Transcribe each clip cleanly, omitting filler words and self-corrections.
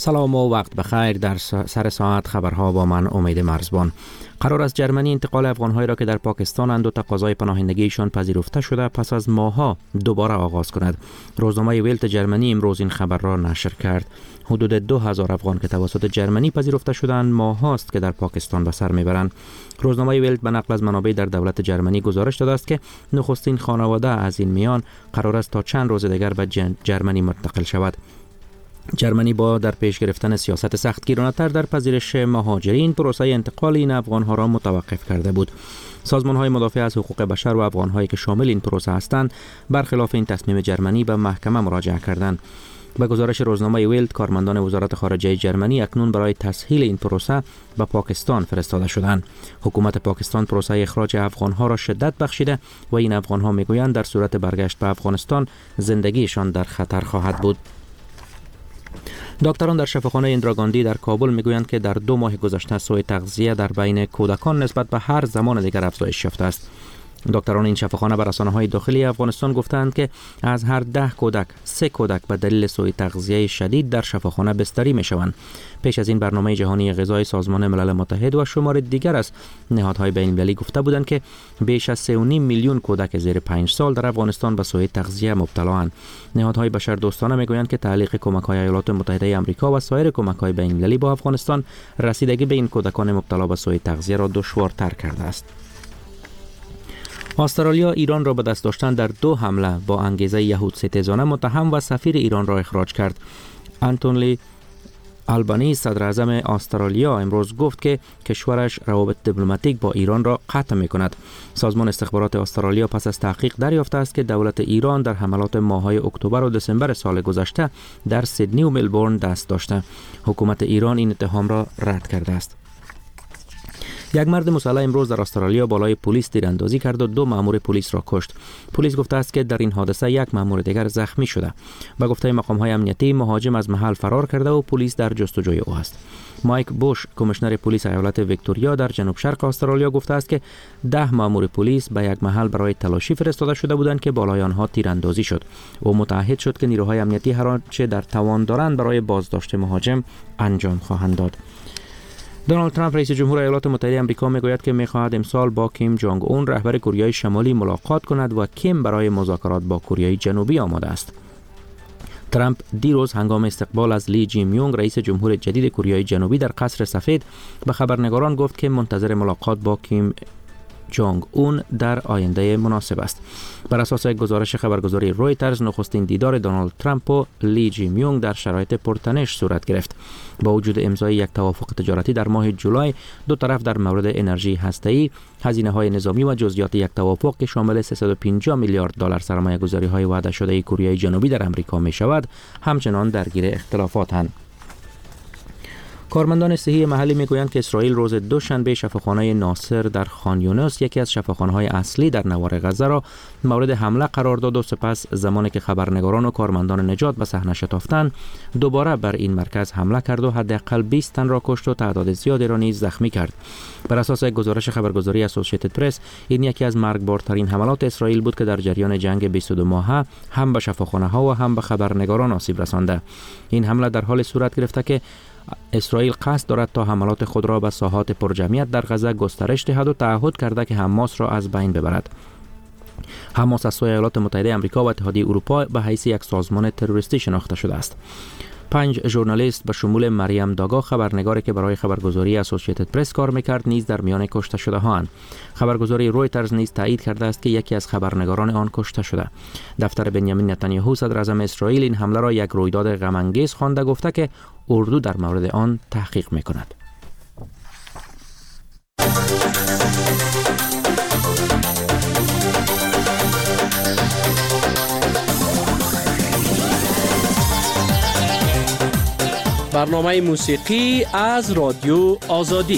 سلام و وقت بخیر. در سر ساعت خبرها با من امید مرزبان. قرار است جرمنی انتقال افغان‌هایی را که در پاکستان‌اند و تقاضای پناهندگیشان پذیرفته شده پس از ماه‌ها دوباره آغاز کند. روزنامه ویلت جرمنی امروز این خبر را نشر کرد. حدود 2000 افغان که توسط جرمنی پذیرفته شدند ماه‌هاست که در پاکستان به سر میبرند. روزنامه ویلت به نقل از منابع در دولت جرمنی گزارش داده است که نخستین خانواده از این میان قرار است تا چند روز دیگر به جرمنی منتقل شود. جرمنی با در پیش گرفتن سیاست سختگیرانه‌تر در پذیرش مهاجرین پروسه انتقال این افغان‌ها را متوقف کرده بود. سازمان‌های مدافع از حقوق بشر و افغان‌هایی که شامل این پروسه هستند برخلاف این تصمیم جرمنی به محکمه مراجعه کردند. به گزارش روزنامه ویلت کارمندان وزارت خارجه جرمنی اکنون برای تسهیل این پروسه به پاکستان فرستاده شدند. حکومت پاکستان پروسه اخراج افغان‌ها را شدت بخشیده و این افغان‌ها میگویند در صورت برگشت به افغانستان زندگیشان در خطر خواهد بود. دکتران در شفاخانه اندراگاندی در کابل میگویند که در 2 ماه گذشته سوء تغذیه در بین کودکان نسبت به هر زمان دیگر افزایش یافته است. دکتران این شفاخانه به رسانه‌های داخلی افغانستان گفتند که از هر 10 کودک 3 کودک به دلیل سوء تغذیه شدید در شفاخانه بستری میشوند. پیش از این برنامه جهانی غذای سازمان ملل متحد و شمار دیگر از نهادهای بین‌المللی گفته بودند که بیش از 3.5 میلیون کودک زیر 5 سال در افغانستان به سوء تغذیه مبتلااند. نهادهای بشردوستانه میگویند که تعلیق کمک‌های ایالات متحده آمریکا و سایر کمک‌های بین‌المللی با افغانستان رسیدگی به این کودکان مبتلا به سوء تغذیه را دشوارتر کرده است. استرالیا ایران را به دست داشتن در 2 حمله با انگیزه یهود ستیزانه متهم و سفیر ایران را اخراج کرد. آنتونی آلبانی صدر اعظم استرالیا امروز گفت که کشورش روابط دیپلماتیک با ایران را قطع می‌کند. سازمان استخبارات استرالیا پس از تحقیق دریافته است که دولت ایران در حملات ماه‌های اکتبر و دسامبر سال گذشته در سیدنی و ملبورن دست داشته. حکومت ایران این اتهام را رد کرده است. یک مرد مسلح امروز در استرالیا بالای پلیس تیراندازی کرد و 2 مأمور پلیس را کشت. پلیس گفته است که در این حادثه 1 مأمور دیگر زخمی شده. به گفته مقام‌های امنیتی مهاجم از محل فرار کرده و پلیس در جستجوی او است. مایک بوش کمیشنر پلیس ایالت ویکتوریا در جنوب شرق استرالیا گفته است که 10 مأمور پلیس به یک محل برای تلاشی فرستاده شده بودند که بالای آنها تیراندازی شد. او متعهد شد که نیروهای امنیتی هر آنچه در توان دارند برای بازداشت مهاجم انجام خواهند داد. دونالد ترامپ رئیس جمهور ایالات متحده آمریکا میگوید که میخواهد امسال با کیم جونگ اون رهبر کره شمالی ملاقات کند و کیم برای مذاکرات با کره جنوبی آماده است. ترامپ دیروز هنگام استقبال از لی جی میونگ رئیس جمهور جدید کره جنوبی در قصر سفید به خبرنگاران گفت که منتظر ملاقات با کیم جونگ اون در آینده مناسب است. بر اساس گزارش خبرگزاری رویترز نخستین دیدار دونالد ترامپ و لی جی میونگ در شرایط پرتنش صورت گرفت. با وجود امضای یک توافق تجارتی در ماه جولای، 2 طرف در مورد انرژی هسته‌ای، هزینه‌های نظامی و جزئیات یک توافق که شامل 350 میلیارد دلار سرمایه‌گذاری‌های وعده شده کره جنوبی در آمریکا می‌شود، همچنان درگیر اختلافاتند. کارمندان صحی محلی میگویند که اسرائیل روز دوشنبه شفاخانه ناصر در خان یونس، یکی از شفاخانه‌های اصلی در نوار غزه را مورد حمله قرار داد و سپس زمانی که خبرنگاران و کارمندان نجات به صحنه شتافتند دوباره بر این مرکز حمله کرد و حداقل 20 تن را کشت و تعداد زیادی را نیز زخمی کرد. بر اساس گزارش خبرگزاری اسوسییتد پرس، این یکی از مرگبارترین حملات اسرائیل بود که در جریان جنگ 22 ماهه هم به شفاخانه‌ها و هم به خبرنگاران آسیب رسانده. این حمله در حال صورت گرفته که اسرائیل قصد دارد تا حملات خود را به ساحات پرجمعیت در غزه گسترش دهد و تعهد کرده که حماس را از بین ببرد. حماس از سوی ایالات متحده آمریکا و اتحادیه اروپا به حیث یک سازمان تروریستی شناخته شده است. 5 ژورنالیست به شمول مریم داگا خبرنگاری که برای خبرگزاری اسوسییتد پرس کار میکرد نیز در میان کشته شده هاند. خبرگزاری رویترز نیز تایید کرده است که یکی از خبرنگاران آن کشته شده. دفتر بنیامین نتانیاهو صدر اعظم اسرائیل این حمله را یک رویداد غم انگیز خوانده گفته که اردو در مورد آن تحقیق میکند. برنامه موسیقی از رادیو آزادی.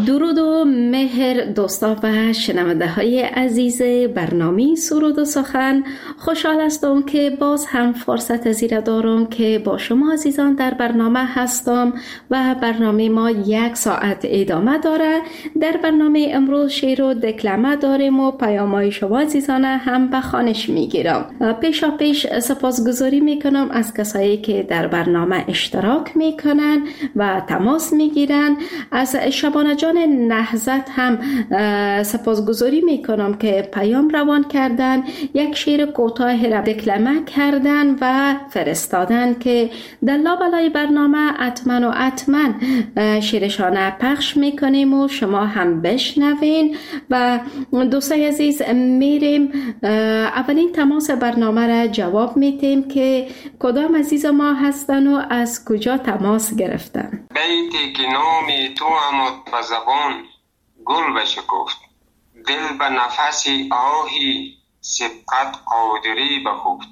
درود و مهر دوستان و شنونده های عزیز برنامه سرود و سخن. خوشحال هستم که باز هم فرصت زیرا دارم که با شما عزیزان در برنامه هستم و برنامه ما 1 ساعت ادامه داره. در برنامه امروز شعر و دکلمه داریم و پیام‌های شما عزیزان هم به خوانش میگیرم. پیشا پیش سپاسگزاری میکنم از کسایی که در برنامه اشتراک میکنن و تماس میگیرن. از شبانه جان نهضت هم سپاسگزاری میکنم که پیام روان کردن، یک شعر کوتاه را دکلمه کردن و فرستادن که در لابلای برنامه حتما شعرشان پخش میکنیم و شما هم بشنوین. و دوستای عزیز میریم اولین تماس برنامه را جواب میتیم که کدام عزیز ما هستن و از کجا تماس گرفتن. بیتی که نامی تو آمد به زبان گل بشکفت، دل به نفسی آهی سبقت قادری بخفت.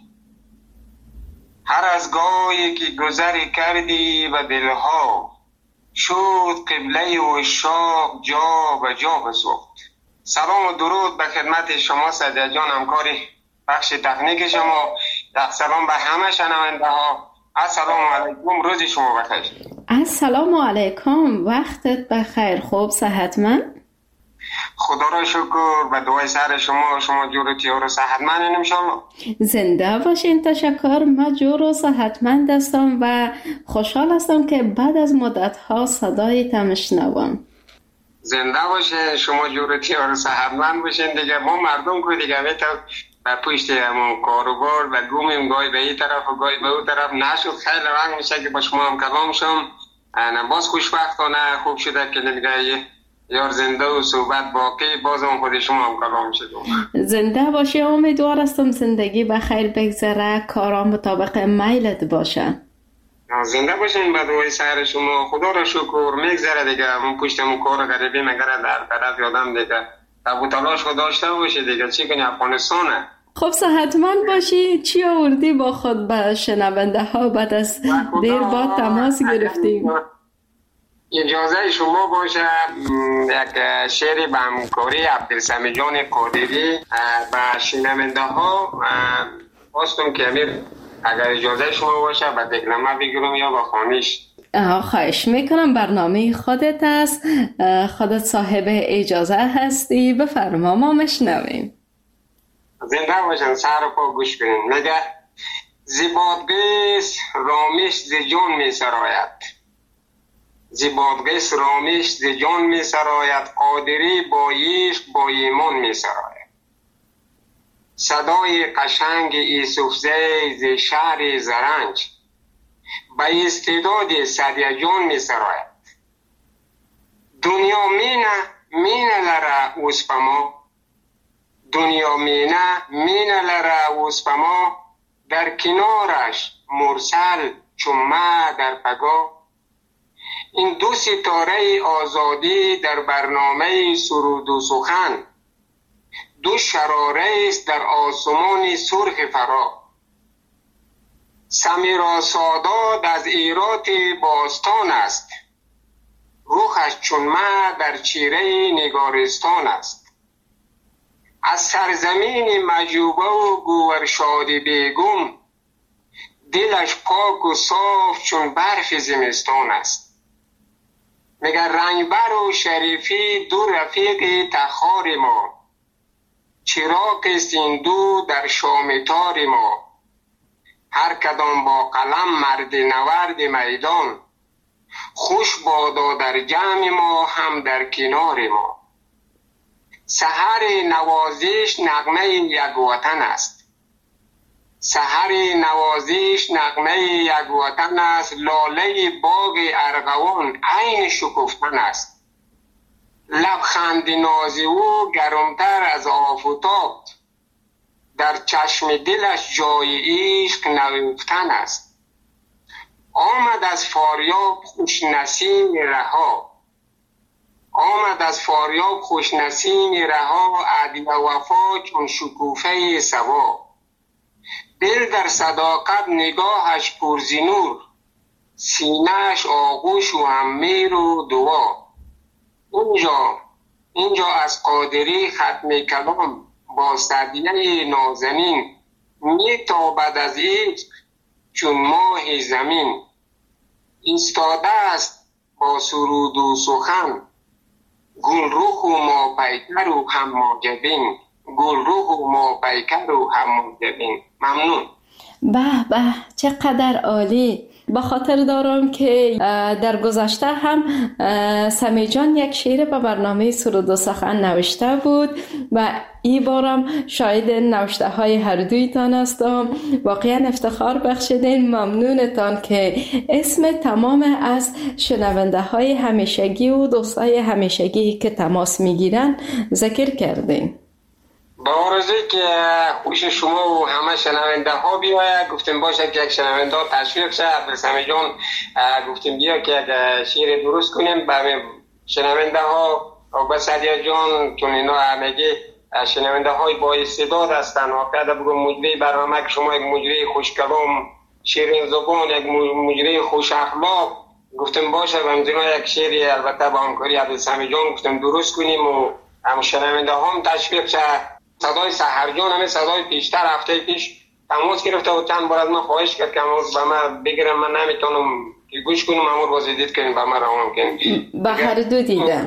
هر از گاهی که گذری کردی و دلها شد قبله و شاق جا و جا بسوخت. سلام و درود به خدمت شما سجاد جان، همکاری بخش تکنیک شما. یک سلام به همه شنونده ها. السلام علیکم، روز شما بخیر. السلام علیکم، وقتت بخیر. خوب صحتمند؟ خدا را شکر، به دعای سر شما جور و تیار و صحتمند انشالله. زنده باشین. تشکر. من جور و صحتمند هستم و خوشحال هستم که بعد از مدت ها صدایت میشنوم. زنده باشین، شما جور و تیار و صحتمند باشین. دیگه ما مردم کو دیگه و پشت همون کاروبار و گومیم، گاهی به این طرف و گاهی به اون طرف نشد. خیلی وقت میشه که با شما هم کلام شم. باز خوشبختانه خوب شده که نمیگه یار زنده و صحبت باقی، باز هم خود شما هم کلام شدم. زنده باشی. امیدوار هستم زندگی بخیر بگذره، کارا مطابق میلت باشه. زنده باشین، به دعای سر شما. خدا را شکر میگذره دیگه. من پشتمون کار غریبی مگره در طرف یادم دیگه تبو تلاش خود داشته باشه دیگه. چی کنی، افغانستانه. خب صحتمند باشی. چی آوردی با خود به شنونده ها بعد از دیر با تماس گرفتیم؟ اجازه شما باشه یک شعری به همکاری عبدالسمی جان قادری به شنونده ها خواستم که امیر اگر اجازه شما باشه به دکلمه بگیرم یا به خوانش. خواهش میکنم، برنامه خودت است، خودت صاحب اجازه هستی، بفرما ما مشنویم. زنده باشن، سر و پا گوش کنین. میگه زیبادگیس رامیش ز جان می سراید، زیبادگیس رامیش ز جان می سراید، قادری با عشق با ایمان می سراید. صدای قشنگ یوسفزی ز شهر زرنج، به استعداد سدیجان می سراید. دنیا مینه لره اسپما، دنیا مینه لره اسپما، در کنارش مرسل چمه در پگاه. این دو ستاره آزادی در برنامه سرود و سخن، دو شراره است در آسمان سرخ فرا. سمیرا سادات از ایرات باستان است، روحش چون مه در چیره نگارستان است. از سرزمین مجوبه و گوهرشاد بیگم، دلش پاک و صاف چون برف زمستان است. مگر رنگبر و شریفی دو رفیق تخار ما، چراغ است این دو در شامتار ما. هر کدام با قلم مرد نورد میدان، خوش بادا در جمع ما هم در کنار ما. سحر نوازش نغمه یک وطن است، سحر نوازش نغمه یک وطن است. لاله باغ ارغوان عین شکفتن است، لبخند ناز او گرمتر از آفتاب، در چشم دلش جای عشق نهفتن است. آمد از فاریاب خوش نسیم رها، آمد از فاریاب خوش نسیم رها، عدل وفا چون شکوفه سوا. دل در صداقت نگاهش پرزنور، سینه‌اش آغوش و هم مهر و دعا. اینجا از قادری ختم کلام با سدیه نازنین میتابد از عشق چون ماه زمین. ایستاده است با سرود و سخن گل رخ و ما پیکر و هم جبین. گل رخ و ما پیکر و هم جبین. ممنون. به به چقدر عالی. به خاطر دارم که در گذشته هم سمی جان یک شعر به برنامه سرود و سخن نوشته بود و این بارم شاید نوشته های هر دویتان هستم. واقعا افتخار بخشیدین. ممنونتان که اسم تمام از شنونده های همیشگی و دوستای همیشگی که تماس میگیرن ذکر کردین. با آرزوی که خوش شما و همه شنونده ها بیاید. گفتیم باشه که یک شنونده ها تشویق شد. سمی جان گفتیم بیا که یک شعر درست کنیم به شنونده ها و به سدیه جان، چون اینا همگی شنونده های با استعداد هستن. واقعا بگم مجری برنامه که شما یک مجری خوش کلام، شیرین زبان، یک مجری خوش اخلاق، گفتیم باشه و همزینا یک شعری البته با همکاری عبدالسمی جان گفتیم درست کنیم و هم شنونده هم تشویق شد. صدای سحرجان همه صدای پیشتر هفته پیش تماس گرفته و چند بار از من خواهش کرد که به من بگیرم، من نمیتونم که گوش کنم. امور بازدید کنیم به من روان کنیم. به هر دو دیده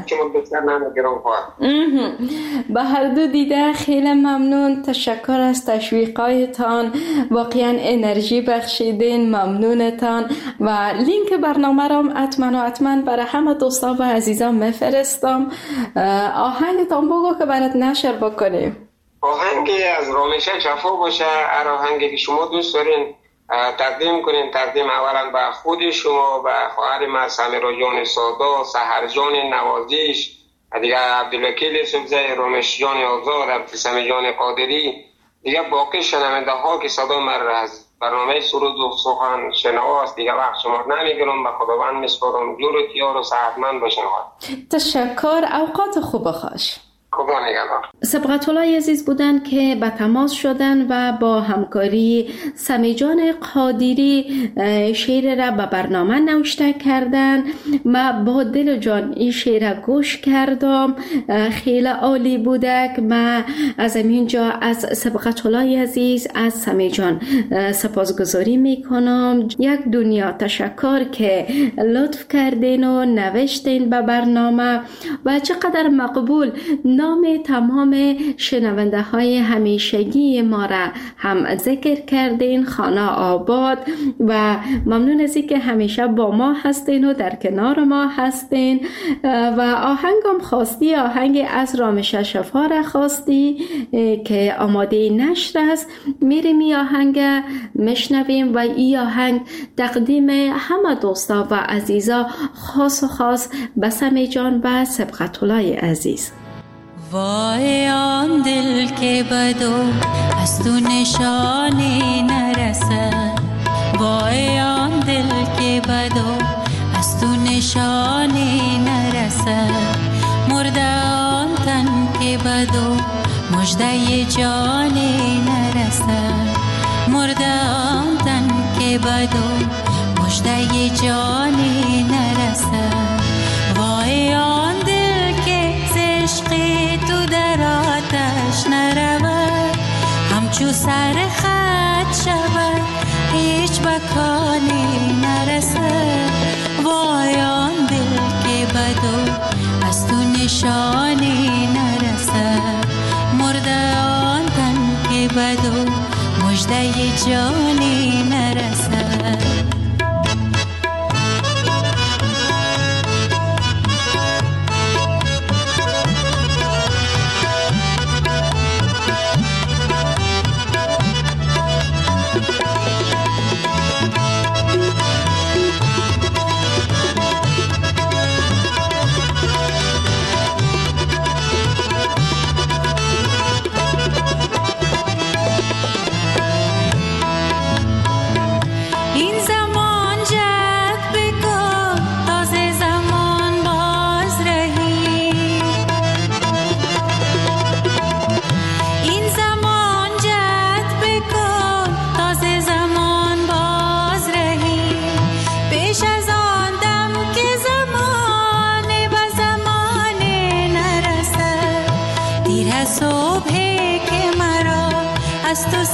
به هر دو دیده خیلی ممنون. تشکر از تشویقایتان. واقعا انرژی بخشیدین. ممنونتان و لینک برنامه را حتما برای همه دوستا و عزیزان میفرستم. آهنگتان بگو که برات نشر بکنیم. آهنگی از رامشه شفا باشه. هر آهنگی که شما دوست دارین تقدیم کنین. تقدیم اولا به خود شما، به خواهر ما سمیرا جان سادا، سحر جان نوازیش، دیگه عبدالوکیل سبزه، رامش جان آزاد، عبدالسمی جان قادری، دیگه باقی شنونده ها که صدا من از برنامه سرود و سخن شنواست. دیگه وقت شما نمیگیرم. به خداوند میسپارم. جور و تیار و صحتمند باشین. تشکر. اوقات خوب خوش. سبقت الله عزیز بودن که به تماس شدن و با همکاری سمی جان قادری شعر را به برنامه نوشته کردن. من با دل جان این شعر را گوش کردم. خیلی عالی بوده. من از اینجا از سبقت الله عزیز، از سمی جان سپاسگزاری میکنم. یک دنیا تشکر که لطف کردین و نوشتین به برنامه و چقدر مقبول نام تمام شنونده های همیشگی ما را هم ذکر کردین. خانه آباد و ممنون از اینکه همیشه با ما هستین و در کنار ما هستین. و آهنگم خواستی، آهنگ از رامشه شفا را خواستی که آماده نشر است. میریم این آهنگ مشنویم و این آهنگ تقدیم همه دوستا و عزیزا، خاص و خاص به سمی جان و سبقت الله عزیز. وای آن دل که بدو از تو نشانی نرسد. وای آن دل که بدو از تو نشانی نرسد. مرده آن تن که بدو مژده جانی نرسد. مرده آن تن که بدو مژده جانی نرسد. وای آن دل که عشقی تو در آتش نرود، همچو سر خط شود هیچ بکانی نرسد. وای آن دل که بدو از تو نشانی نرسد. مرده آن تن که بدو مژده جانی نرسد.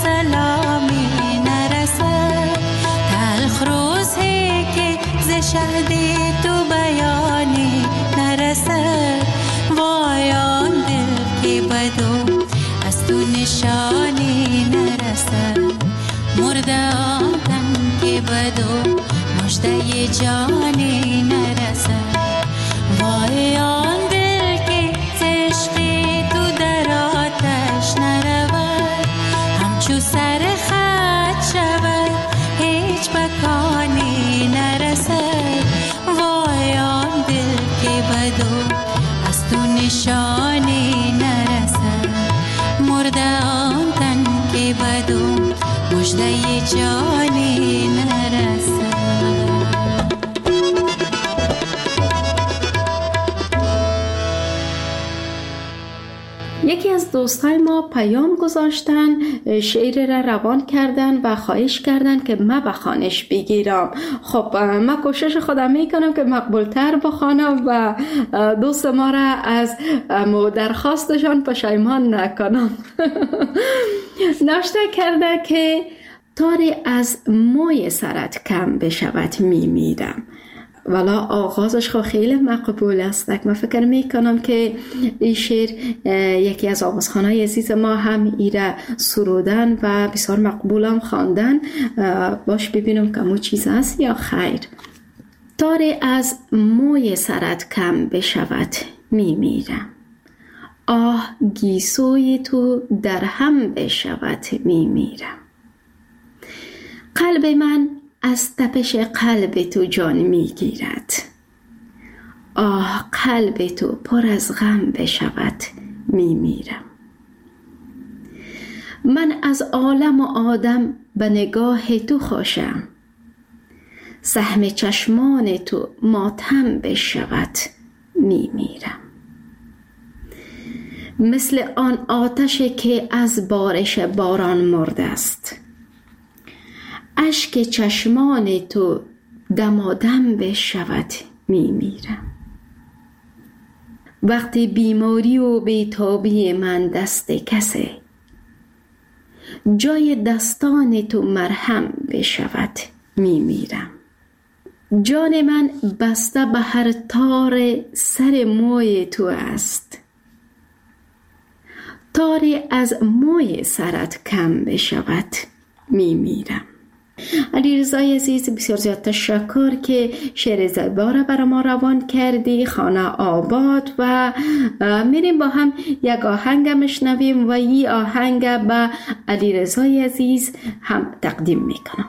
سلامی نرسد، تلخ روزی که ز شهد تو بیانی نرسد. وای آن دل که بدو از تو نشانی نرسد، مرده آن تن که بدو مژده جانی نرسد. وای آن دل که ز عشق تو در آتش نرود، همچو سر خط شود هیچ مکانی نرسد. وای آن دل که بدو از تو نشانی نرسد، مرده آن تن که بدو مژده جانی نرسد. یکی از دوستای ما پیام گذاشتن، شعر را روان کردن و خواهش کردن که ما بخوانش بگیرم. خب من کوشش خودم میکنم که مقبولتر بخوانم و دوست ما را از درخواستشان پشیمان نکنم. نوشته کرده که تاری از موی سرت کم بشود میمیرم. والا آغازش خو خیلی مقبول است. من فکر میکنم که این شعر یکی از آوازخوانای عزیز ما هم ایره سرودن و بسیار مقبولم خواندن. باش ببینم که مو چیز است یا خیر. تاری از موی سرت کم بشود میمیرم، آه گیسوی تو در هم بشود میمیرم. قلب من از تپش قلب تو جان میگیرد، آه قلب تو پر از غم بشود میمیرم. من از عالم و آدم به نگاه تو خوشم، سهم چشمان تو ماتم بشود میمیرم. مثل آن آتش که از بارش باران مرده است، اشک چشمان تو دمادم بشود میمیرم. وقتی بیماری و بیتابی من دست کسه، جای دستان تو مرهم بشود میمیرم. جان من بسته به هر تار سر موی تو است، تاری از موی سرت کم بشود میمیرم. علیرضا عزیز بسیار زیاد تشکر که شعر زیبا را برای ما روان کردی. خانه آباد و میریم با هم یک آهنگ میشنویم و این آهنگ به علیرضا عزیز هم تقدیم میکنم.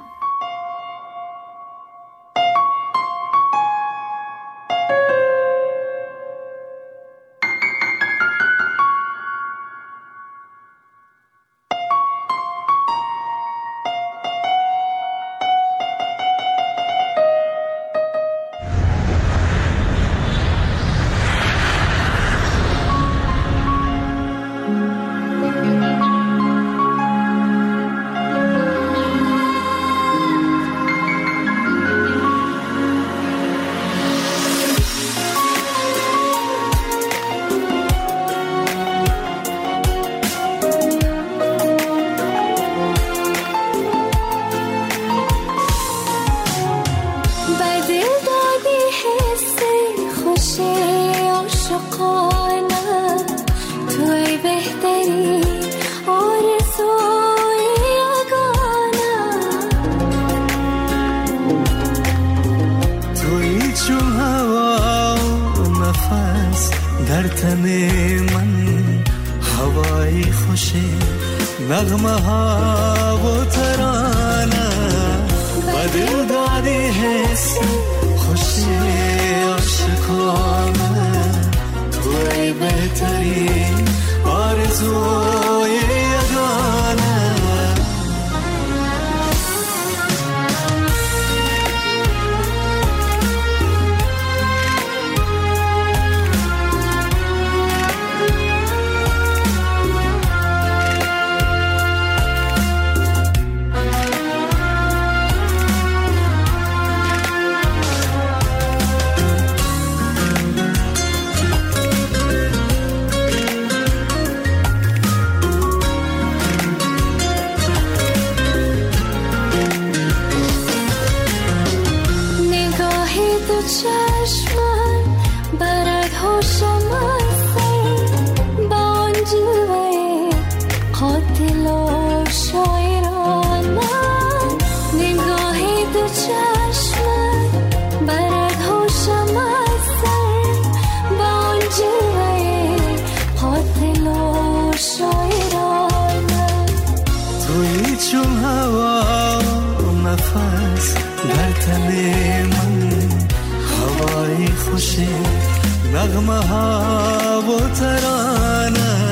در تن من هوای خوش نغمه ها و ترانه و دل دادی حس خوش عاشقانه توی بهترین آرزوی یگانه در تن من هوای خوش نغمه ها و ترانه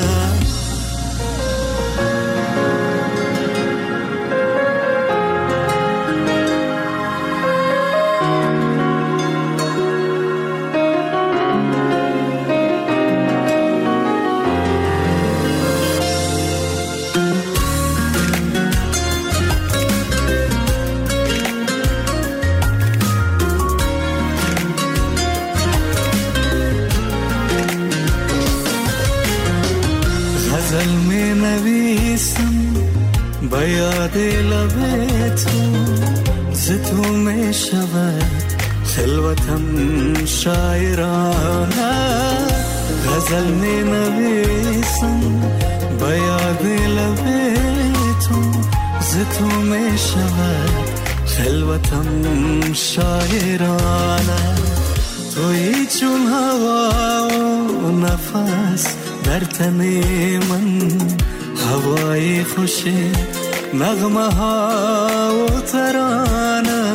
غزل می نویسم با یاد لب تو ز تو می شود خلوتم شاعرانه غزل می نویسم با یاد لب تو ز تو می شود خلوتم شاعرانه تویی چون هوا و نفس در تن من هوای خوش نغمه ها و ترانه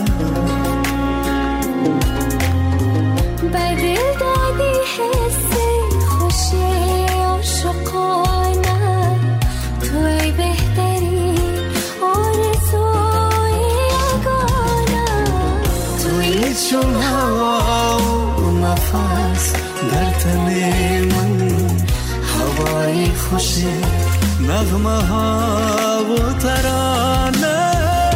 بر دل دادی حس خوش عاشقانه توی بهتری آرزوی یگانه توی چون هوا و نفس در تن من هوای خوش نغمه ها و ترانه.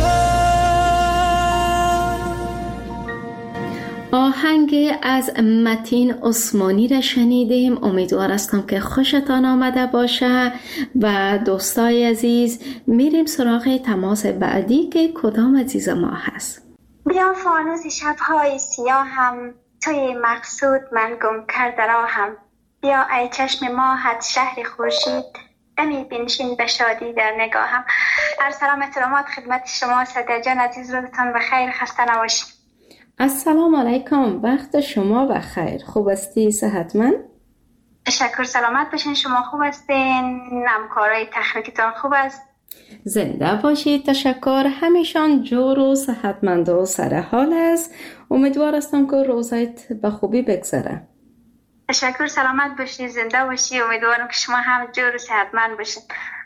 آهنگ از متین عثمانی را شنیدیم. امیدوار هستم که خوشتان آمده باشه. و دوستای عزیز میریم سراغ تماس بعدی که کدام عزیز ما هست. بیا فانوس شب‌های سیاهم توی مقصود من گم کرده راهم بیا ای چشم ماهت شهر خورشید دمی بنشین به شادی در نگاهم. هر سلام احترامات خدمت شما سعدیه جان عزیز، روزتان بخیر، خسته نباشید. السلام علیکم، وقت شما بخیر. خوب هستی؟ صحتمند؟ تشکر، سلامت باشین. شما خوب هستین؟ همکارای تخنیکتان خوب است؟ زنده باشید. تشکر. همیشان جور و صحتمند و سر حال است. امیدوار هستم که روزایت به خوبی بگذره. تشکر، سلامت باشید، زنده باشید. امیدوارم که شما هم جور و صحتمند باشید.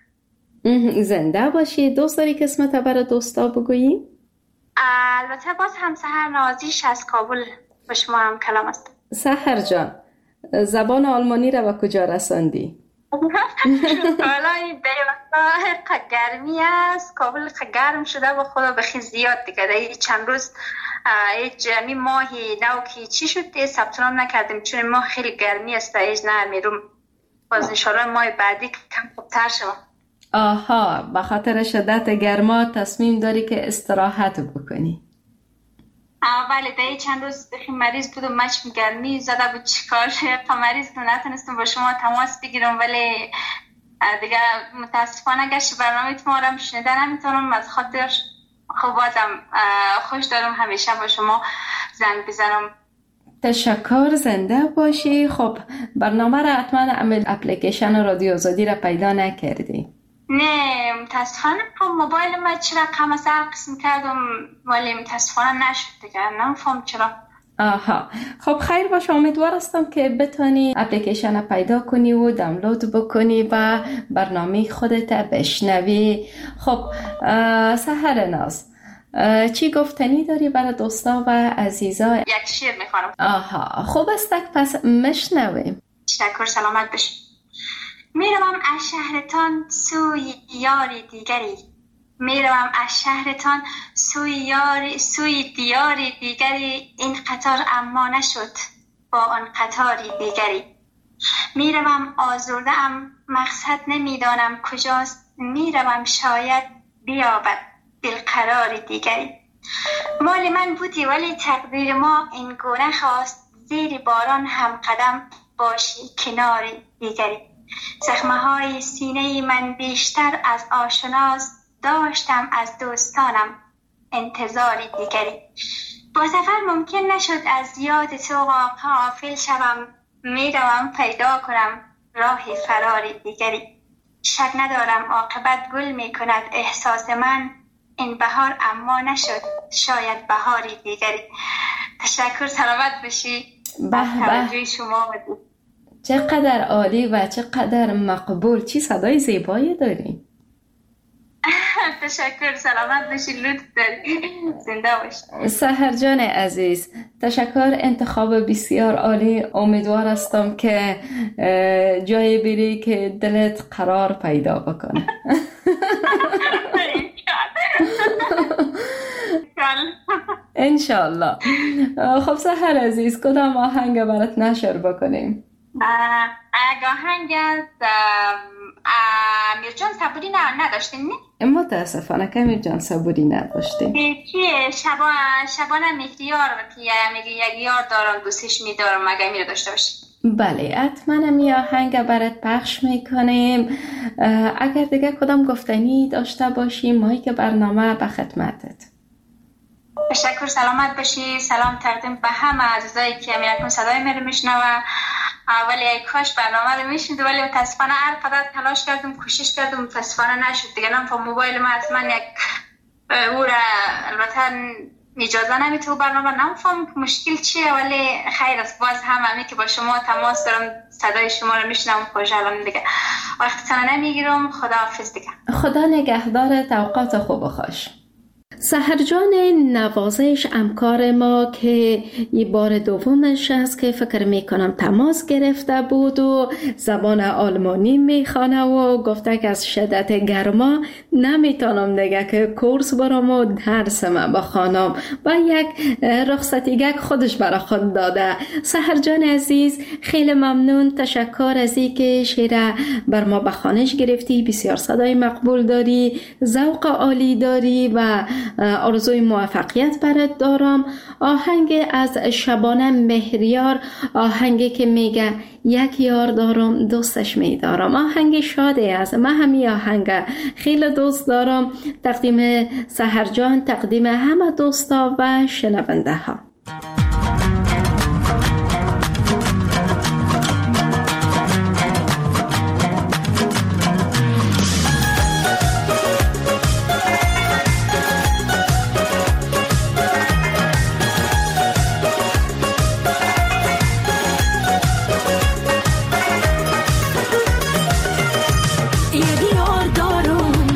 زنده باشید. دوست داری که اسمت برای دوستا بگویی؟ البته باز هم سحر نازیش از کابل به شما هم کلام است. سحر جان، زبان آلمانی را به کجا رساندی؟ حالا این به وقتا گرمی است، کابل گرم شده و خدا بخی زیاد دیگه. این چند روز جمعی ماهی نوکی چی شد ثبت نام نکردیم چون ماه خیلی گرمی است. ایج نه میروم باز انشالله ماه بعدی کم خوبتر شد. آها، به خاطر شدت گرما تصمیم داری که استراحت بکنی؟ بله، در چند روز مریض بودم، مچ گرمی زده بود، چیکار مریض بودم نتونستم با شما تماس بگیرم، ولی دیگه متاسفانه گشت برنامه ما رو شنیده نمیتونم. از خاطر خب بازم خوش دارم همیشه با شما زنگ بزنم. تشکر، زنده باشی. خب برنامه را حتما اپلیکیشن رادیو آزادی را پیدا نکردی؟ نه متاسفانه موبایل ما چرا کم قسم کردم ولی متاسفانه نشد دیگه، نمیفهم چرا. آها، خب خیر باشه. امیدوار هستم که بتونی اپلیکیشن پیدا کنی و دانلود بکنی و برنامه خودت بشنوی. خب سحر ناز، چی گفتنی داری برای دوستا و عزیزا؟ یک شعر میخوانم. آها، خوب است، پس مشنویم. تشکر، سلامت باشی. میروم از شهرتان سوی یاری دیگری، میروم از شهرتان سوی دیاری دیگری، این قطار اما نشد با آن قطاری دیگری. میروم آزرده ام مقصد نمیدانم کجاست، میروم شاید بیابد دل قراری دیگری. مال من بودی ولی تقدیر ما این گونه خواست، زیر باران هم قدم باشی کناری دیگری. زخمه های سینه من بیشتر از آشناست، داشتم از دوستانم انتظاری دیگری. با سفر ممکن نشد از یاد تو غافل شوم، میروم پیدا کنم راه فراری دیگری. شک ندارم عاقبت گل می کند احساس من، این بهار اما نشد، شاید بهاری دیگری. تشکر، سلامت باشی. به توجه شما بود. چقدر عالی و چقدر مقبول. چی صدای زیبایی داری. تشکر، سلامت باشی، لطف داری، زنده باشی. سحر جان عزیز، تشکر، انتخاب بسیار عالی. امیدوار هستم که جای بری که دلت قرار پیدا بکنه. انشالله. خب سحر عزیز، کدام آهنگ برات نشر بکنیم؟ آهنگ از میرجان صبوری نداشتیم نه؟ متاسفانه که میرجان صبوری نداشتیم. که شبانه مهریار که میگه یک یار دارم دوستش میدارم، اگه میره داشته باشی. بله، حتما می آهنگ برات پخش میکنیم. اگر دیگه کدام گفتنی داشته باشیم، مایی که برنامه به خدمتت. تشکر، سلامت باشی. سلام تقدیم به همه عزیزایی که میرکن صدای من رو میشنوه. ولی ای کاش برنامه رو میشنید، ولی متاسفانه هر قدر تلاش کردم، کوشش کردم، متاسفانه نشد دیگه. نم موبایل ما از من یک او را البته اجازه نمیده برنامه، نمیفهم مشکل چیه، ولی خیر است. باز همه که با شما تماس دارم، صدای شما رو میشنوم، خوشحالم دیگه. وقتتون نمیگیرم. خداحافظ دیگه. خدا نگهدار. اوقات خوب و خوش. سحر جان نوازش همکار ما که یه بار دومش است که فکر میکنم تماس گرفته بود و زبان آلمانی میخوانه و گفته که از شدت گرما نمیتونم دیگه که کورس برام و درس من بخوانم و یک رخصتیگک خودش برای خود داده. سحر جان عزیز، خیلی ممنون. تشکر از این که شعر بر ما بخوانش گرفتی. بسیار صدای مقبول داری، ذوق عالی داری و آرزوی موفقیت برات دارم. آهنگ از شبانه مهریار، آهنگی که میگه یک یار دارم دوستش میدارم، آهنگ شاده است. من همین آهنگ خیلی دوست دارم. تقدیم سحر جان، تقدیم همه دوستا و شنونده ها.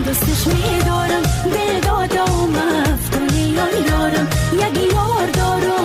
یک یار دارم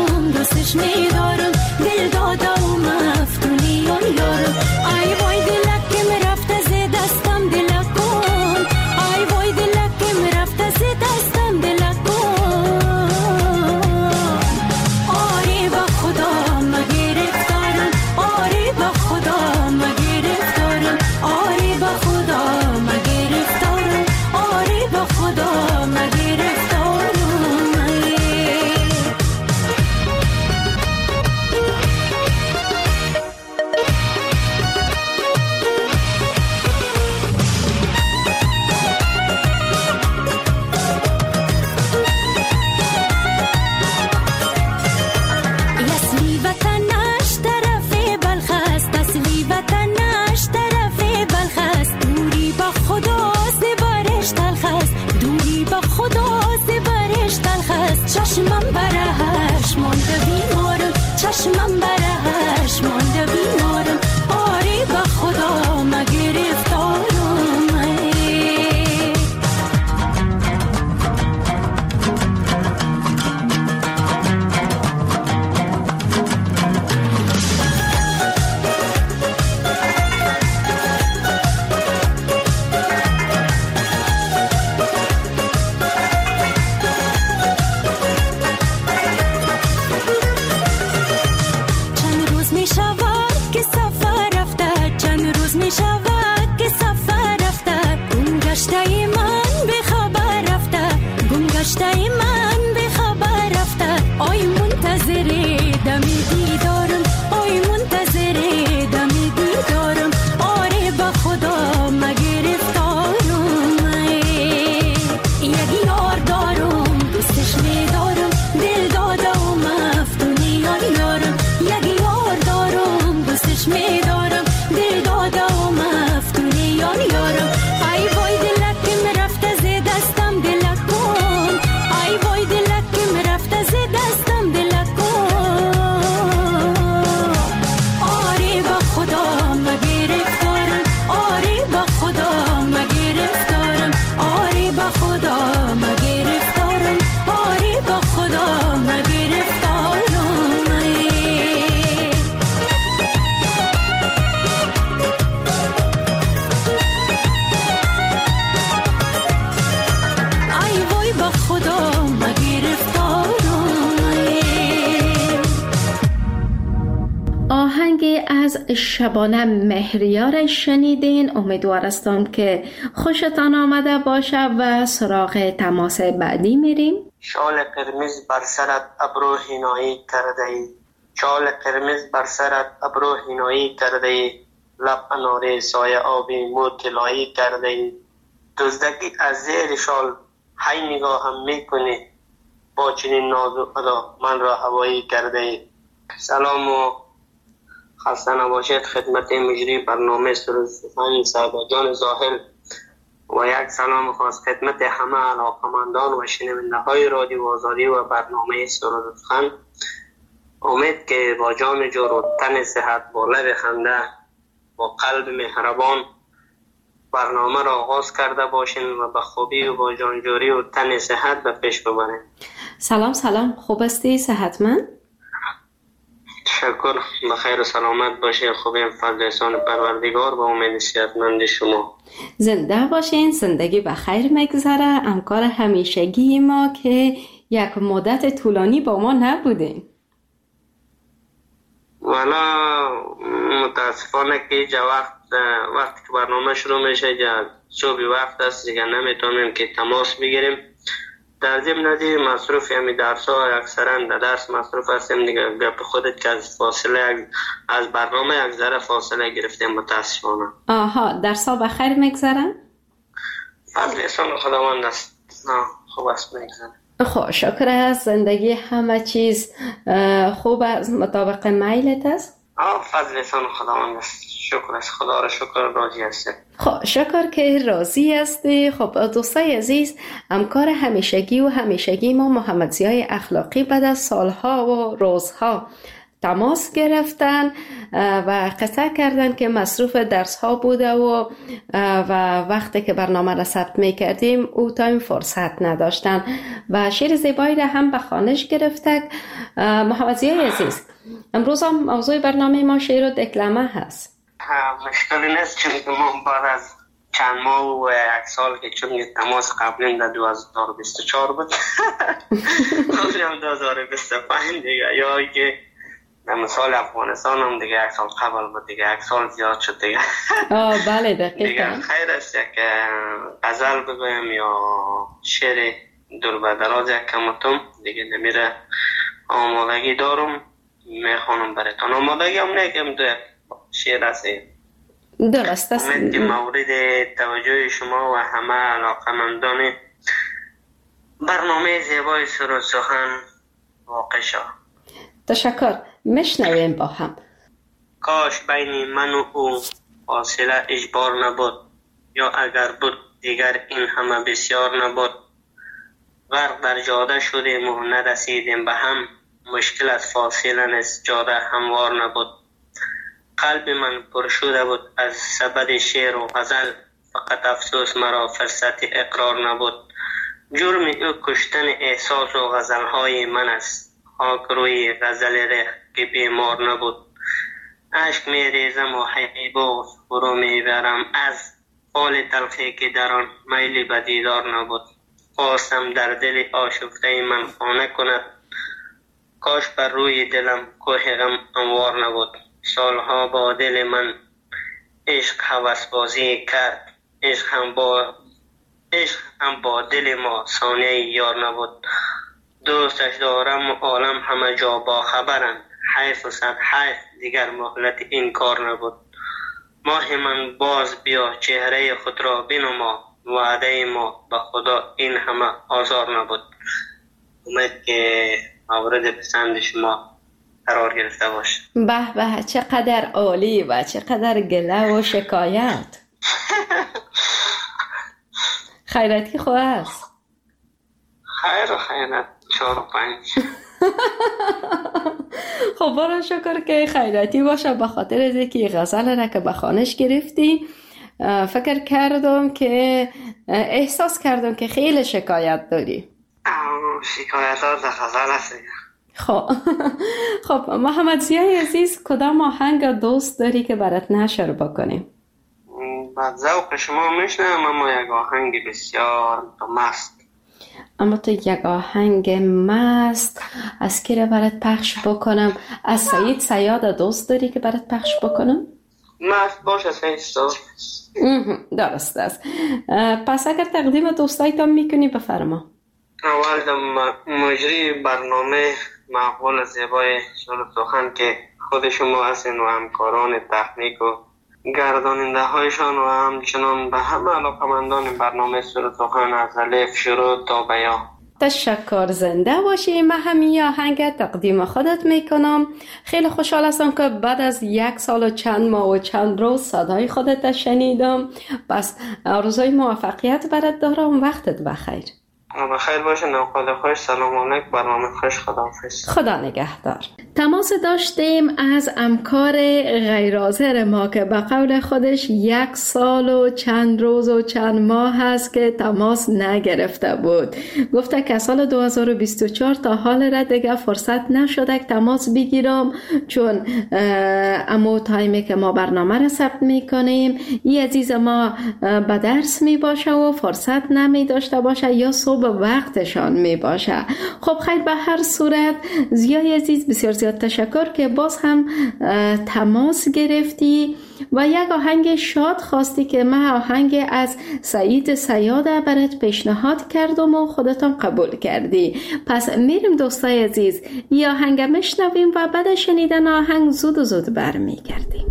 آهنگی از شبانه مهریار شنیدین. امیدوارم که خوشتان آمده باشه و سراغ تماس بعدی میریم. شال قرمز بر سرت ابرو هینایی کرده ای، شال قرمز بر سرت ابرو هینایی کرده ای، لب اناره سایه آبی مو طلایی کرده ای، دزدکی از زیر شال هی نگاهم میکنی، با چنین ناز و ادا من را هوایی کرده ای. سلام و خسته نباشید خدمت مجری برنامه سرود سخن صاحب جان زاهل و یک سلام خاص خدمت همه علاقمندان و شنونده های رادیو آزادی و برنامه سرود سخن. امید که با جان جور و تن صحت، با لب خنده، با قلب مهربان برنامه را آغاز کرده باشین و به خوبی و با جانجوری و تن صحت به پیش ببرین. سلام، خوب هستی؟ صحتمند؟ شکر، بخیر و سلامت باشین. خوبیم، فضل احسان پروردگار و امید صحتمند شما. زنده باشین، زندگی بخیر مگذره. همکار همیشگی ما که یک مدت طولانی با ما نبودین. والا متاسفانه که جا وقتی که برنامه شروع میشه جا صبح وقت است دیگه نمیتونیم که تماس بگیریم. در ضمن دیگه مصروف همی درس ها اکثرا در درس مصروف هستیم دیگه. گپ خودت که از فاصله از برنامه یک ذره فاصله گرفتیم متاسفانه. آها، درس ها بخیر میگذرن؟ فضل احسان خداوند است. خوب است میگذرن. خب شکر است. زندگی همه چیز خوب است، مطابق میلت است؟ فضل احسان خداوند است. شکر است، خدا را شکر، راضی هستی. خب شکر که راضی هستی. خب دوستای عزیز، همکار همیشگی ما محمد ضیای اخلاقی بعد از سالها و روزها تماس گرفتن و قصه کردن که مصروف درس ها بوده و وقتی که برنامه را ثبت می کردیم او تایم فرصت نداشتن و شعر زیبایی را هم به خوانش گرفتک. محمد ضیای عزیز، امروز هم موضوع برنامه ما شعر و دکلمه هست. مشکلی نیست، چون که ما بعد از چند ماه و یک سال که چون تماس قبلی در 2024 بود قبلی هم 2025 دیگه، یا که در مثال افغانستان هم دیگه یک سال قبل بود دیگه، یک سال زیاد شد دیگه. بله دقیقا. دیگه خیر است یک غزل بگویم یا شعر دور به دراز یک کمتم دیگه نمیره. آمادگی دارم میخوانم براتون. آمادگی هم نگم دو شعر است. درست است. امید که مورد توجه شما و همه علاقمندان برنامه زیبای سرود سخن واقع شد. تشکر. میشنویم با هم. کاش بین من و او فاصله اجبار نبود، یا اگر بود دیگر این همه بسیار نبود. غرق در جاده شدیم و نرسیدیم به هم، مشکل از فاصله نیست، جاده هموار نبود. قلب من پر شده بود از سبد شعر و غزل، فقط افسوس مرا فرصت اقرار نبود. جرم او کشتن احساس و غزلهای من است، خاک روی غزل ریخت که بیمار نبود. عشق می ریزم و حیبوز فرو می برم از حال تلخی که در آن میل به دیدار نبود. خواستم در دل آشفته من خانه کند، کاش بر روی دلم کوه غم انوار نبود. سالها با دل من عشق هوس بازی کرد، عشق هم با دل ما ثانیه یار نبود. دوستش دارم و عالم همه جا با خبرند، حیف و صد حیف دیگر مهلت این کار نبود. ماه من باز بیا چهره خود را بنما، وعده ما به خدا این همه آزار نبود. امید که مورد پسند شما قرار گرفته باشه. به چقدر عالی و چقدر گله و شکایت. خیرتی خواه است؟ خیرت 4 و 5. خب برای شکر که خیرتی باشه. به خاطر از اینکه غزل را که به خوانش گرفتی فکر کردم که احساس کردم که خیلی شکایت داری. شکایت ها در غزل هست. خب محمد ضیای عزیز، کدام آهنگ دوست داری که برات نشر بکنیم؟ بعد ذوق شما میشنم، اما یک آهنگ بسیار مست. اما تو یک آهنگ مست از کی را برات پخش بکنم؟ از سعید صیاد دوست داری که برات پخش بکنم؟ مست باشه سعید صاحب. درست است. پس اگر تقدیم دوستایتان میکنی بفرما. اول مجری برنامه مقبول زیبای شروع سخن که خود شما هستین و همکاران تکنیک و گرداننده هایشان و همچنان به همه علاقمندان برنامه شروع سخن از الف شروع تا بیا. تشکر، زنده باشی. من همین آهنگ تقدیم خودت میکنم. خیلی خوشحال هستم که بعد از 1 سال و چند ماه و چند روز صدای خودت شنیدم. پس آرزوی موفقیت برات دارم. وقتت بخیر. بخیر باشه. نوقات خوش. سلام علیکم. برنامه خوش. خداحافظ. خدا نگهدار. تماس داشتیم از همکار غیرحاضر ما که به قول خودش 1 سال و چند روز و چند ماه هست که تماس نگرفته بود. گفته که سال 2024 تا حال را دیگه فرصت نشده که تماس بگیرم، چون امو تایمی که ما برنامه را ثبت میکنیم این عزیز ما به درس می باشه و فرصت نمی داشته باشه یا صبح وقتشان می باشه. خب خیر، به هر صورت زیای عزیز بسیار زیاد تشکر که باز هم تماس گرفتی و یک آهنگ شاد خواستی که من آهنگ از سعید صیاد برات پیشنهاد کردم و خودتان قبول کردی. پس میریم دوستای عزیز این آهنگ میشنویم و بعد شنیدن آهنگ زود برمیگردیم.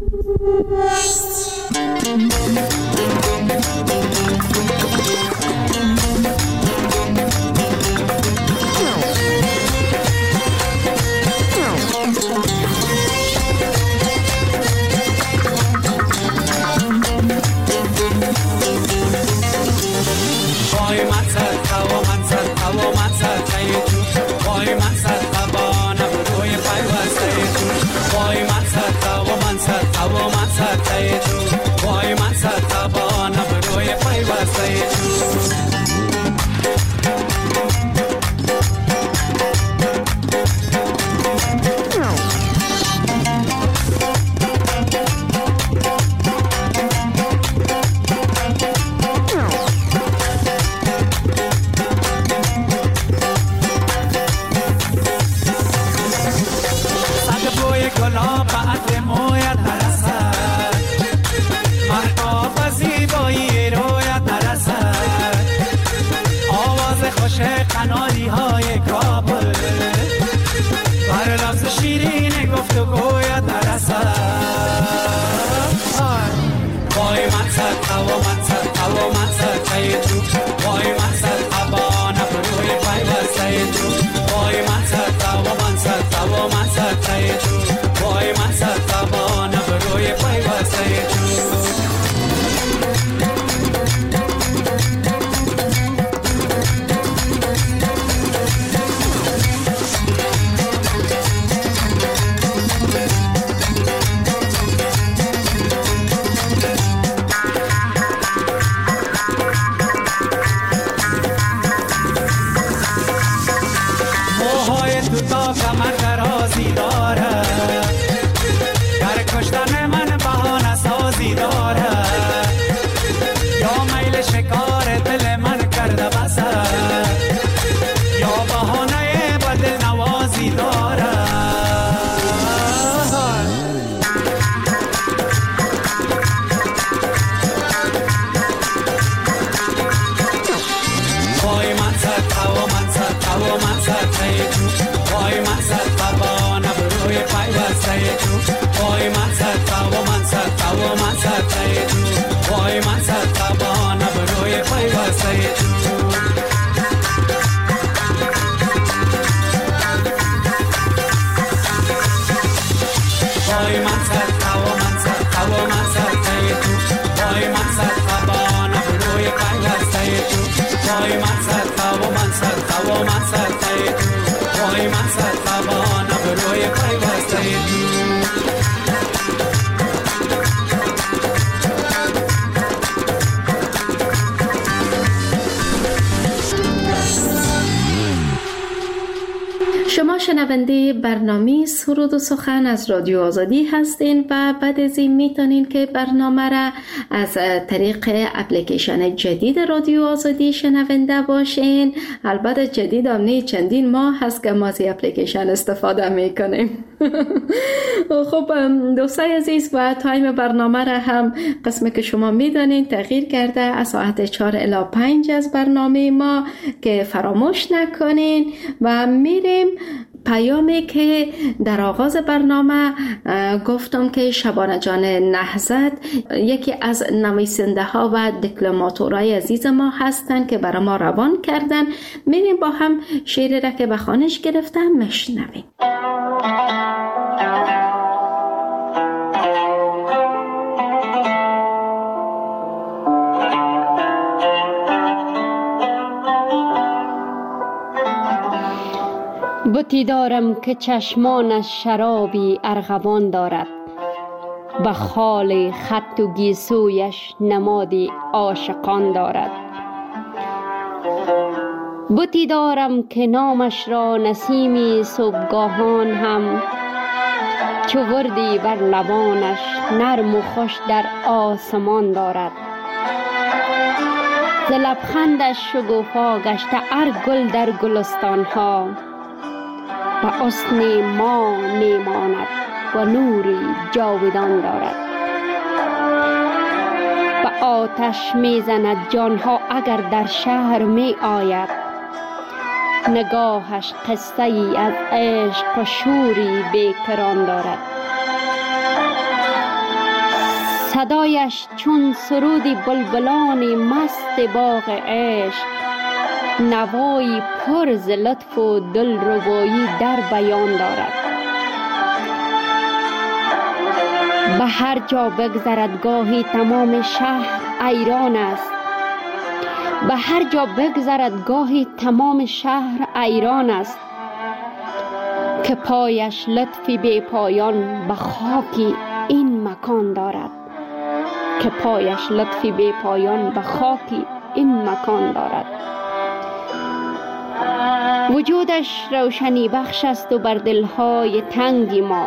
شنونده برنامه سرود و سخن از رادیو آزادی هستین و بعد از این میتونین که برنامه را از طریق اپلیکیشن جدید رادیو آزادی شنونده باشین. البته جدید هم نه، چندین ماه هست که ما از اپلیکیشن استفاده میکنیم. خب دوستای عزیز، و تایم برنامه را هم قسمی که شما میدانین تغییر کرده از ساعت 4 الی 5 از برنامه ما که فراموش نکنین. و میریم پیامی که در آغاز برنامه گفتم که شبانه جان نهضت یکی از نویسنده ها و دیپلماتورای عزیز ما هستند که برای ما روان کردن. میریم با هم شعری را که به خوانش گرفتم میشنویم. بتی دارم که چشمانش شرابی ارغوان دارد، به خال خط و گیسویش نمادی عاشقان دارد. بتی دارم که نامش را نسیمی صبحگاهان هم چو وردی بر لبانش نرم و خوش در آسمان دارد. ز لبخندش شگوفا گشته هر گل در گلستان ها، و حسن ما میماند و نوری جاودان دارد. و آتش میزند جانها اگر در شهر می آید، نگاهش قصه ای از عشق و شوری بیکران دارد. صدایش چون سرودی بلبلان مست باغ عشق، نوایی پر ز لطف و دلربایی در بیان دارد. به هر جا بگذرد گاهی تمام شهر ایران است، به هر جا بگذرد گاهی تمام شهر ایران است، که پایش لطفی بی پایان به خاکی این مکان دارد، که پایش لطفی بی پایان به خاکی این مکان دارد. وجودش روشنی بخش است و بر دلهای تنگ ما،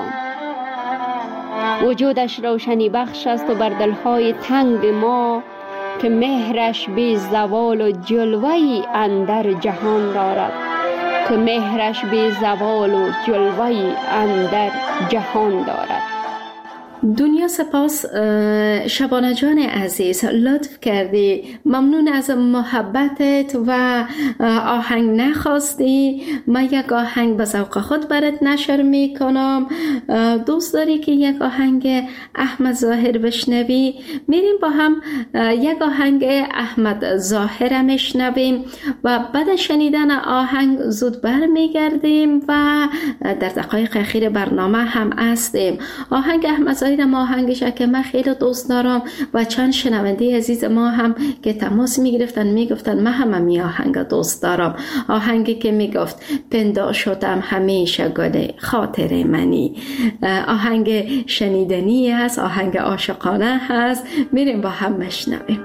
وجودش روشنی بخش است و بر دلهای تنگ ما، که مهرش بی زوال و جلوه‌ای اندر جهان دارد، که مهرش بی زوال و جلوه‌ای اندر جهان دارد. دنیا سپاس شبانه جان عزیز، لطف کردی، ممنون از محبتت و آهنگ نخواستی. من یک آهنگ به ذوق خود برات نشر میکنم. دوست داری که یک آهنگ احمد ظاهر بشنوی؟ میریم با هم یک آهنگ احمد ظاهر میشنویم و بعد شنیدن آهنگ زود برمیگردیم و در دقایق اخیر برنامه هم هستیم. آهنگ احمد ظاهر ما آهنگش که من خیلی دوست دارم و چند شنونده عزیز ما هم که تماس میگفتن من هم می آهنگ دوست دارم. آهنگی که میگفت پندا شدم همیشه گل خاطر منی. آهنگ شنیدنی هست، آهنگ عاشقانه هست. میریم با هم مشنویم.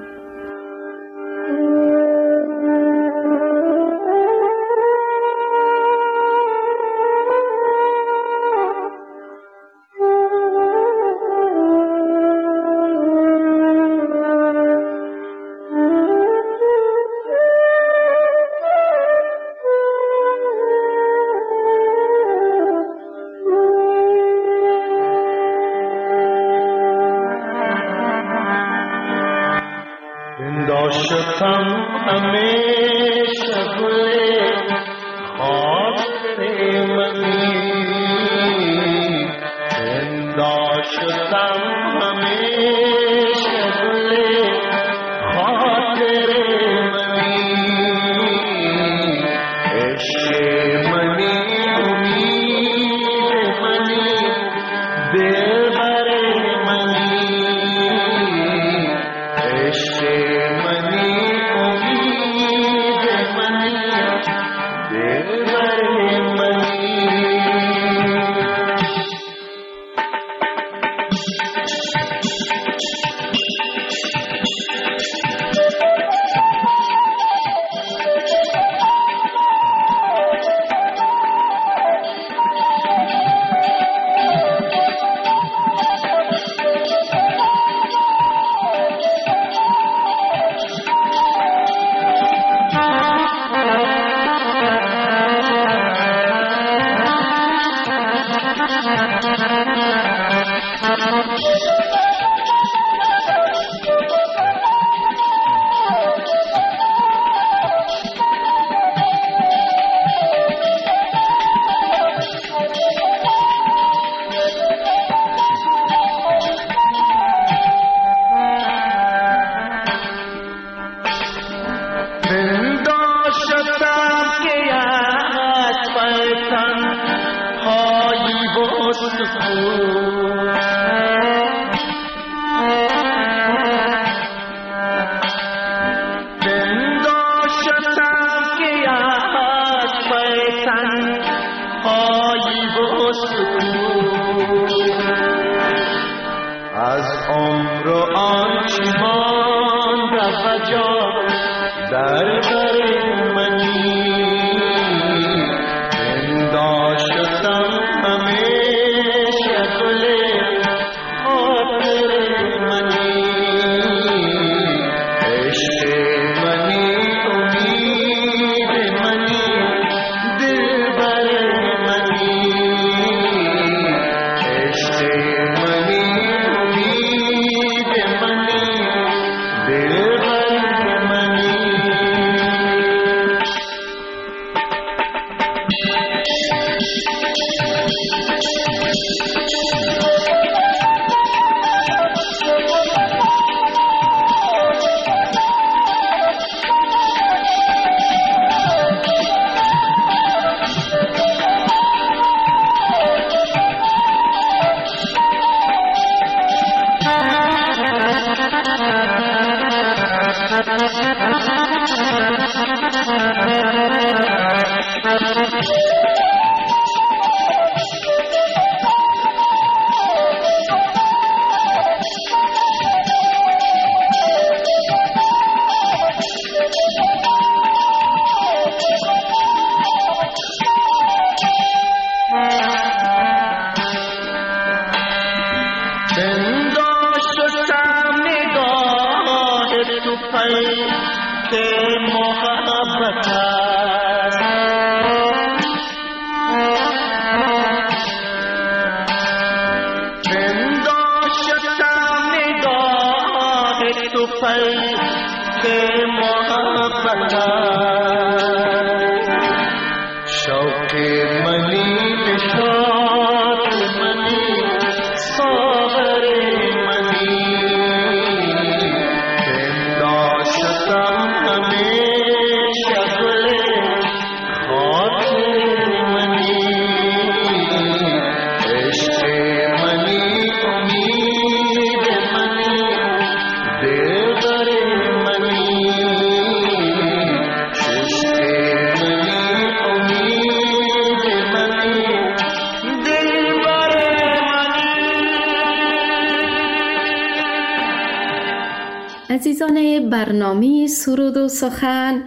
عزیزان برنامه سرود و سخن،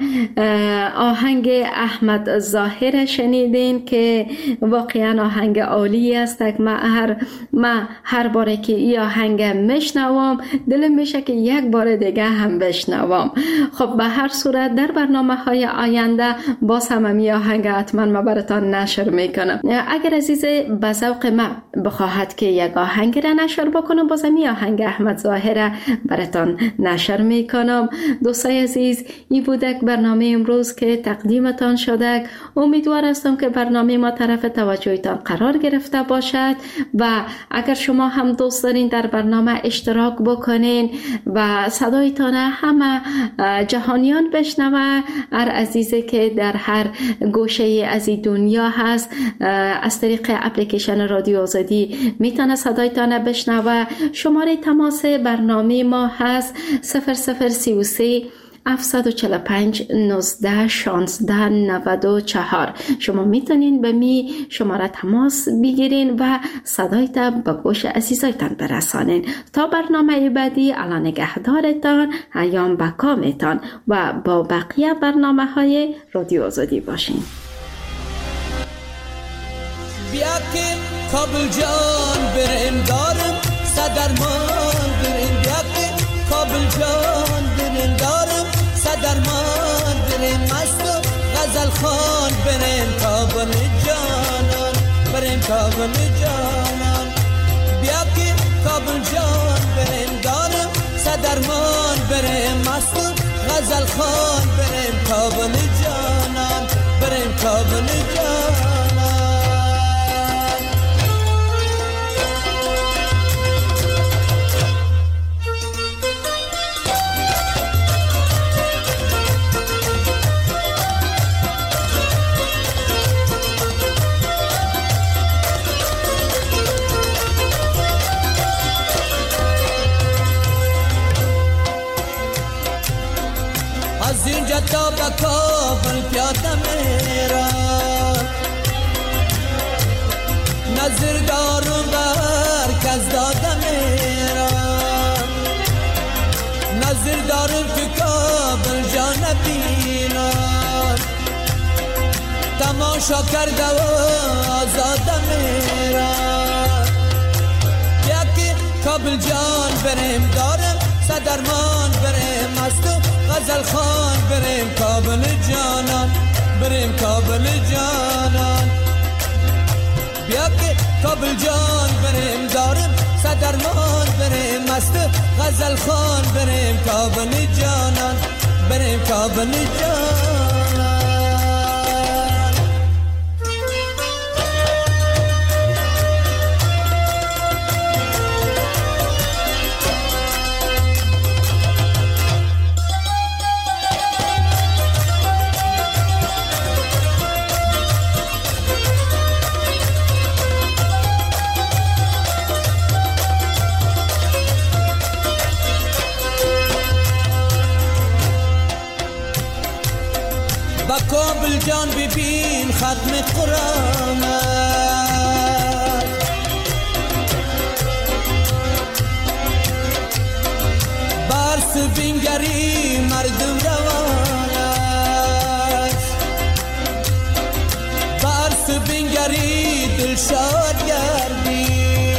آهنگ احمد ظاهر شنیدین که واقعا آهنگ عالی است. من هر باره که این آهنگ میشنوم دلم میشه که یک بار دیگه هم بشنوم. خب به هر صورت در برنامه های آینده باز هم این آهنگ حتما ما براتان نشر میکنم. اگر عزیز به ذوق ما بخواهد که یک آهنگ را نشر بکنم، باز این آهنگ احمد ظاهر براتان نشر میکنم. دوستای عزیز، این بودک برنامه امروز که تقدیمتان شده. امیدوار هستم که برنامه ما طرف توجهتان قرار گرفته باشد و اگر شما هم دوست دارین در برنامه اشتراک بکنین و صدایتان همه جهانیان بشنوه، هر عزیزی که در هر گوشه از این دنیا هست از طریق اپلیکیشن رادیو آزادی میتونه صدایتان بشنوه. شماره تماس برنامه ما هست 0033 745 19 16 94. شما میتونین به می شماره تماس بگیرین و صدایت به گوش عزیزایتان برسانین. تا برنامه بعدی، الله نگهدارتان، ایام بکامتان و با بقیه برنامه های رادیو آزادی باشین. بیا که کابل جان بریم دارم صدرمان بریم، بیا که کابل جان بریم دارم صدرمان بریم، مست و غزل خان بریم کابل جانان، بریم کابل جانان. بیا که کابل جان بریم دارم صدرمان بریم مستو غزل خان بریم کابل جانان بریم کابل جانان از اینجا تا به کابل پیاده میرم نظر دارم بر کس داده میرم نظر دارم که کابل جا نبینم تماشا کرده و آزاده میرم یکی کابل جان بریم دارم صدرمان بریم مستو غزل خان بریم کابل جانان بریم کابل جانان بیا که کابل جان بریم دارم صدرمان بریم مست غزل خان بریم کابل جانان بریم کابل جانان کابل جان ببین ختم قرآن برس بینگری مردم روان است برس بینگری دل شاد گردی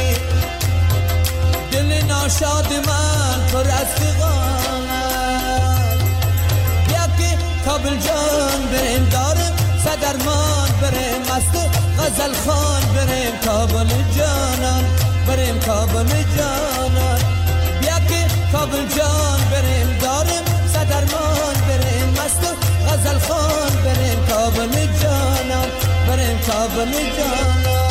دل ناشاد من پر از فغان است یکی کابل جان بریم دارم صدرمان بریم مست غزل خان بریم کابل جانان بریم کابل جانان بیا که کابل جان بریم دارم صدرمان بریم مست غزل خان بریم کابل جانان بریم کابل جانان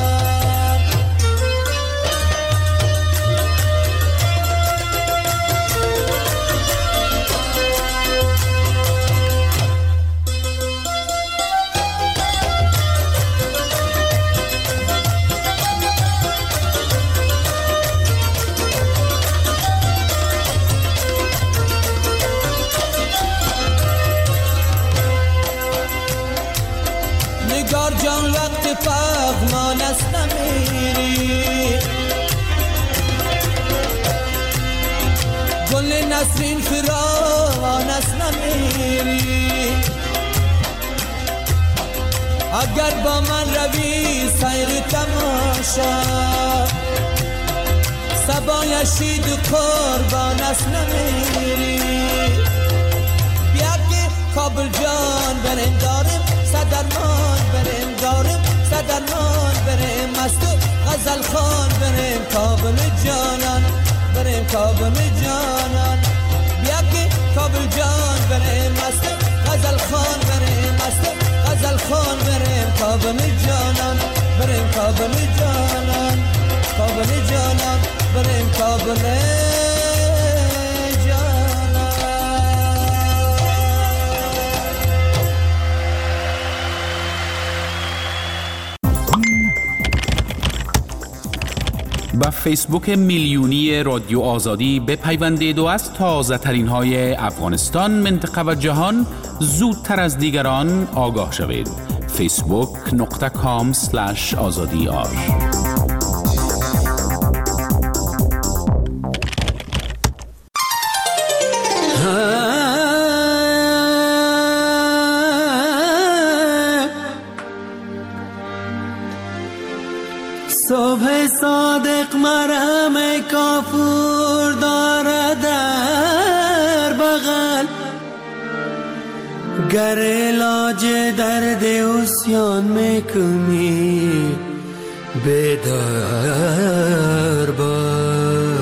جان وقت پغمان است نمیری گل نسرین فراوان است نمیری اگر با من روی سیر تماشا سبای شید قربان است نمیری بیا که کابل جان بریم دارم صدرمان بریم دارم صدرمان بریم مست غزل خان بریم کابل جانان بریم کابل جانان بیا که کابل جان بریم مست غزل خان بریم مست غزل خان بریم کابل جانان بریم کابل جانان کابل جانان بریم کابل با فیسبوک میلیونی رادیو آزادی بپیوندید و از تازه ترین های افغانستان، منطقه و جهان زودتر از دیگران آگاه شوید. facebook.com/azadiar صبح صادق مرهم کافور داره در بغل گر علاج درد عصیان میکنی بدار باش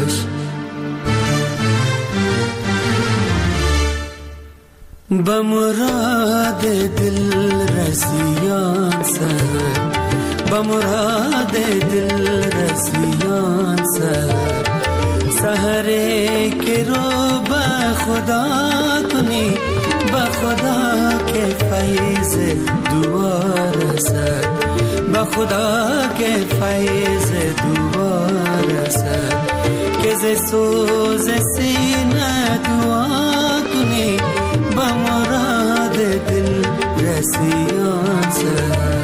به مراد دل رسیان سر، به مراد دل رسیان سر، سحره که رو به خدا کنی، به خدا که فیض دوباره سر، به خدا که فیض دوباره سر، که ز سوز سینه دعا کنی، به مراد دل رسیان سر.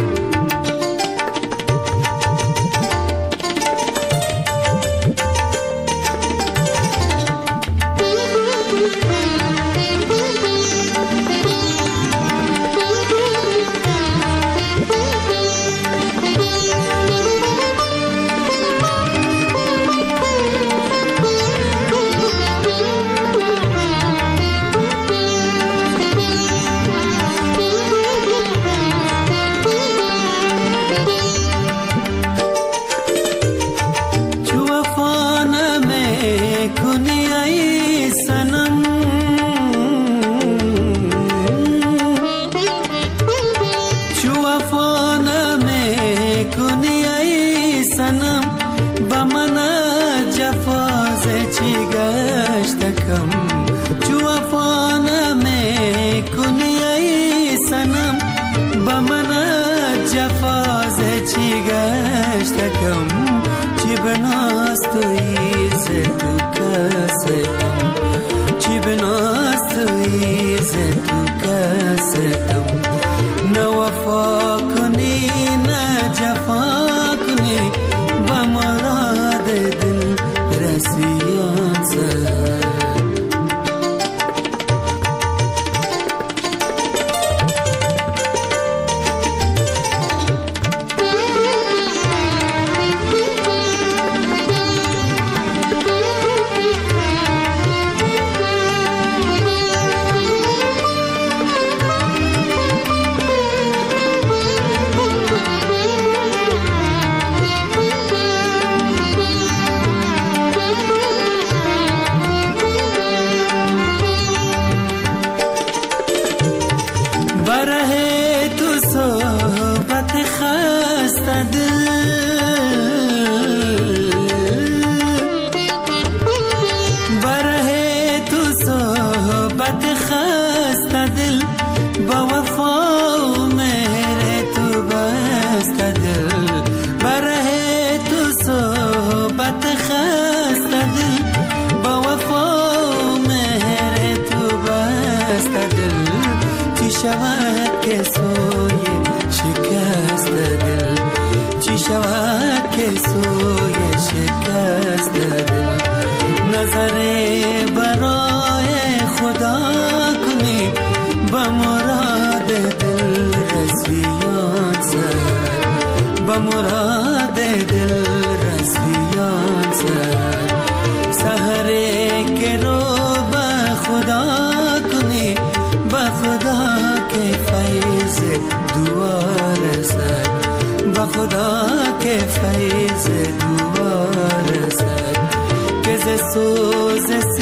خدا که فیض دوباره سر، که ز سوز